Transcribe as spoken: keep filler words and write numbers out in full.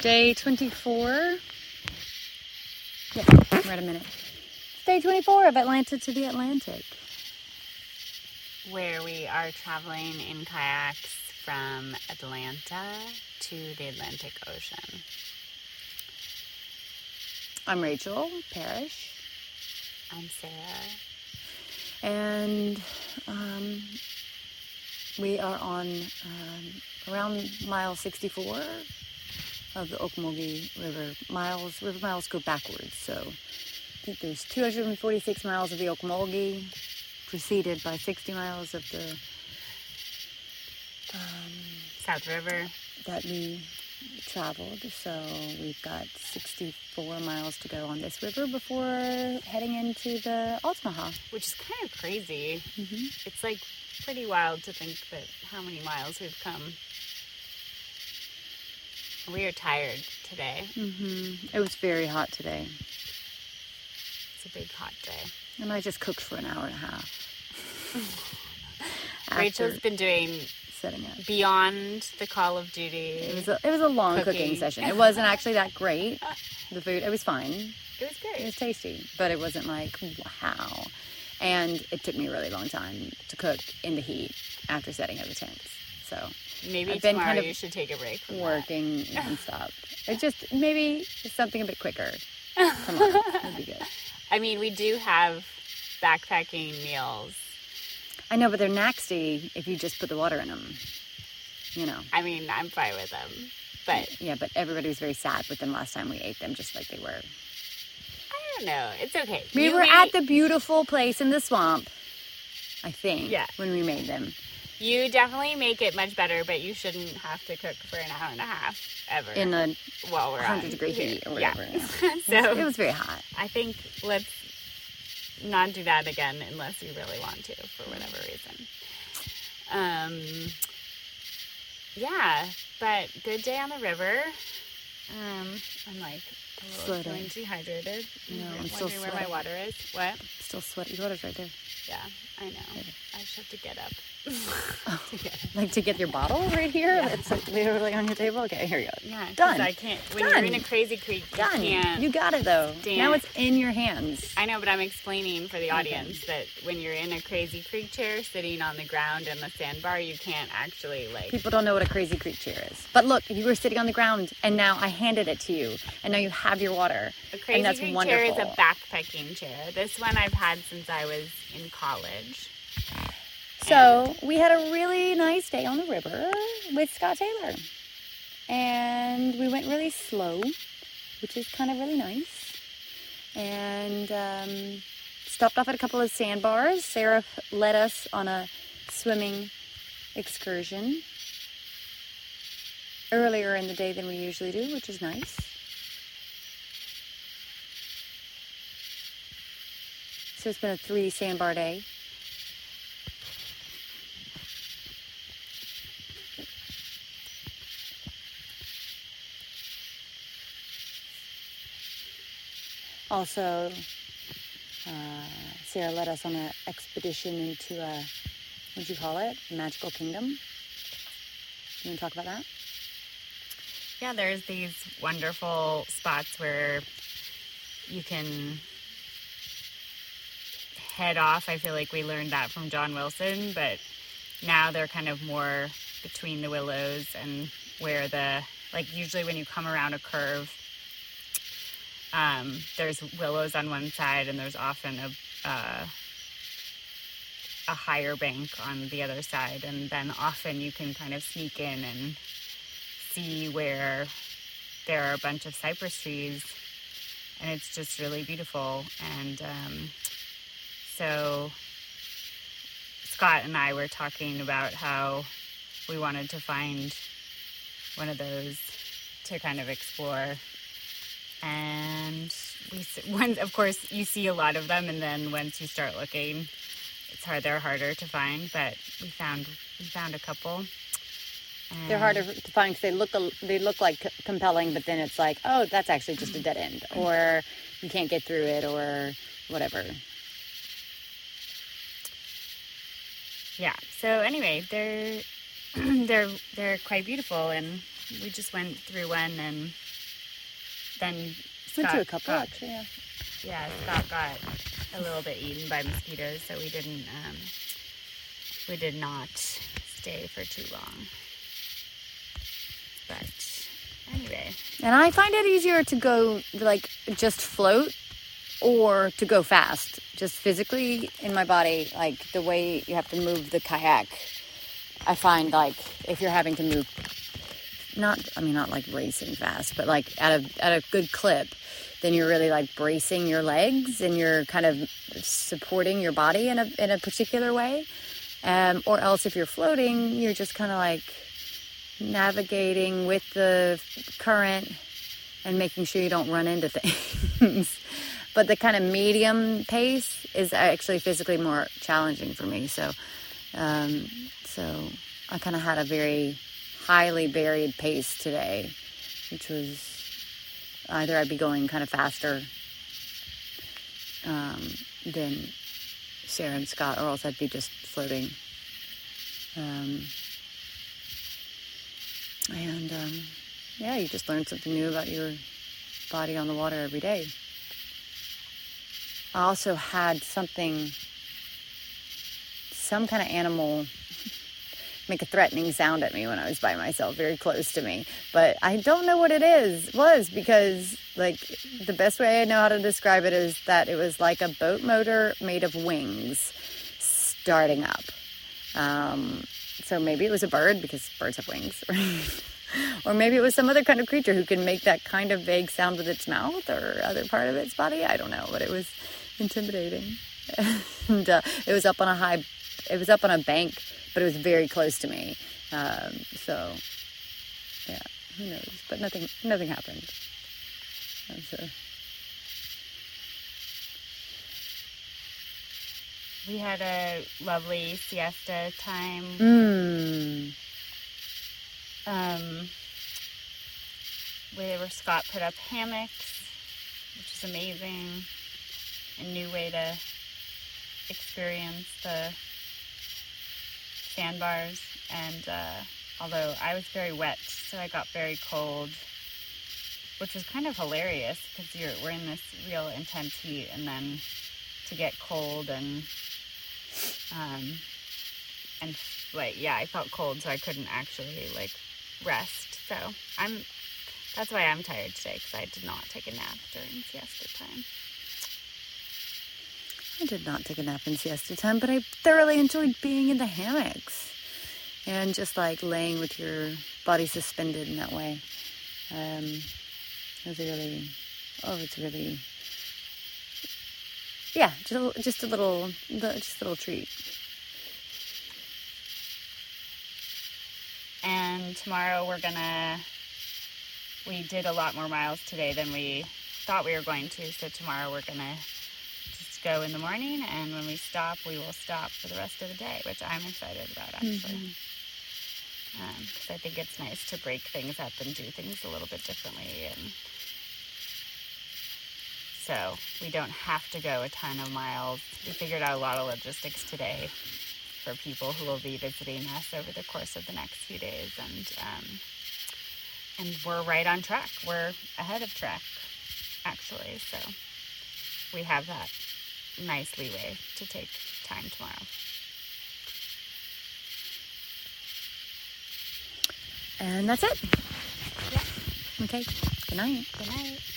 Day twenty-four. Yeah, we're at a minute. Day twenty-four of Atlanta to the Atlantic. Where we are traveling in kayaks from Atlanta to the Atlantic Ocean. I'm Rachel Parrish. I'm Sarah. And um, we are on um, around mile sixty-four of the Ocmulgee River. Miles, river miles go backwards, so I think there's two hundred forty-six miles of the Ocmulgee, preceded by sixty miles of the um, South River that we traveled. So we've got sixty-four miles to go on this river before heading into the Altamaha. Which is kind of crazy. Mm-hmm. It's like pretty wild to think that how many miles we've come. We are tired today. Mm-hmm. It was very hot today. It's a big hot day. And I just cooked for an hour and a half. Rachel's been doing setting up beyond the Call of Duty. It was a, it was a long cooking. cooking session. It wasn't actually that great. The food, it was fine. It was great. It was tasty, but it wasn't like, wow. And it took me a really long time to cook in the heat after setting up the tents. So maybe I've tomorrow been kind of you should take a break from working that. nonstop. It just, maybe something a bit quicker. Come on, it'd be good. I mean, we do have backpacking meals. I know, but they're nasty if you just put the water in them. You know. I mean, I'm fine with them, but yeah, but everybody was very sad with them last time we ate them, just like they were. I don't know. It's okay. We you were made... at the beautiful place in the swamp, I think. Yeah. When we made them. You definitely make it much better, but you shouldn't have to cook for an hour and a half ever. In a while we're one hundred degree here. heat or whatever. Yeah. Yeah. So it was, it was very hot. I think let's not do that again unless you really want to for whatever reason. Um. Yeah, but good day on the river. Um, I'm like a little feeling dehydrated. No, I'm wondering still where sweating. my water is. What? Still sweaty. Your water's right there. Yeah, I know. I just have to get up. Oh, to get it. Like to get your bottle right here? Yeah. It's like literally on your table? Okay, here you go. Yeah, Done. I can't. When Done. you're in a crazy creek, you Done. can't. You got it though. Damn. Now it's in your hands. I know, but I'm explaining for the Okay. audience that when you're in a crazy creek chair sitting on the ground in the sandbar, you can't actually like... People don't know what a crazy creek chair is. But look, you were sitting on the ground and now I handed it to you. And now you have your water. A crazy and that's creek wonderful. chair is a backpacking chair. This one I've had since I was in college. So we had a really nice day on the river with Scott Taylor. And we went really slow, which is kind of really nice. And um, stopped off at a couple of sandbars. Sarah led us on a swimming excursion earlier in the day than we usually do, which is nice. So it's been a three sandbar day. Also, uh, Sarah led us on an expedition into a, what'd you call it? Magical Kingdom. You want to talk about that? Yeah, there's these wonderful spots where you can head off. I feel like we learned that from John Wilson, but now they're kind of more between the willows and where the, like usually when you come around a curve, Um, there's willows on one side, and there's often a uh, a higher bank on the other side, and then often you can kind of sneak in and see where there are a bunch of cypress trees, and it's just really beautiful. And um, so Scott and I were talking about how we wanted to find one of those to kind of explore. And we, once, of course, you see a lot of them, and then once you start looking, it's hard. They're harder to find, but we found we found a couple. And They're harder to find because they look they look like compelling, but then it's like, oh, that's actually just a dead end, or you can't get through it, or whatever. Yeah. So anyway, they're they're they're quite beautiful, and we just went through one and then Went Scott to a couple, got, actually, yeah. yeah, Scott got a little bit eaten by mosquitoes, so we didn't, um, we did not stay for too long. But anyway. And I find it easier to go, like, just float or to go fast. Just physically in my body, like, the way you have to move the kayak, I find, like, if you're having to move, not, I mean, not, like, racing fast, but, like, at a, at a good clip, then you're really, like, bracing your legs and you're kind of supporting your body in a, in a particular way. Um, or else if you're floating, you're just kind of, like, navigating with the current and making sure you don't run into things. But the kind of medium pace is actually physically more challenging for me. So, um, so I kind of had a very highly varied pace today, which was either I'd be going kind of faster um, than Sarah and Scott, or else I'd be just floating. Um, and um, yeah, you just learn something new about your body on the water every day. I also had something, some kind of animal make a threatening sound at me when I was by myself, very close to me. But I don't know what it is, was, because, like, the best way I know how to describe it is that it was like a boat motor made of wings starting up. Um, so maybe it was a bird, because birds have wings. Or maybe it was some other kind of creature who can make that kind of vague sound with its mouth or other part of its body. I don't know, but it was intimidating. And uh, it was up on a high, it was up on a bank, but it was very close to me. Um, so, yeah, who knows? But nothing, nothing happened. So. We had a lovely siesta time. Mm. Um, where Scott put up hammocks, which is amazing. A new way to experience the sandbars. And uh, although I was very wet, so I got very cold, which was kind of hilarious because you're we're in this real intense heat, and then to get cold and um and like yeah, I felt cold, so I couldn't actually like rest. So I'm that's why I'm tired today, because I did not take a nap during siesta time. I did not take a nap in siesta time, but I thoroughly enjoyed being in the hammocks and just like laying with your body suspended in that way. Um, it was really, oh, it's really, yeah, just a, just a little, just a little treat. And tomorrow we're gonna, we did a lot more miles today than we thought we were going to, so tomorrow we're gonna just go in the morning, and when we stop, we will stop for the rest of the day, which I'm excited about, actually. Mm-hmm. Um, because I think it's nice to break things up and do things a little bit differently, and so we don't have to go a ton of miles. We figured out a lot of logistics today for people who will be visiting us over the course of the next few days, and um, and we're right on track. We're ahead of track, actually, so we have that nice leeway to take time tomorrow. And that's it. Yeah. Okay. Good night. Good night.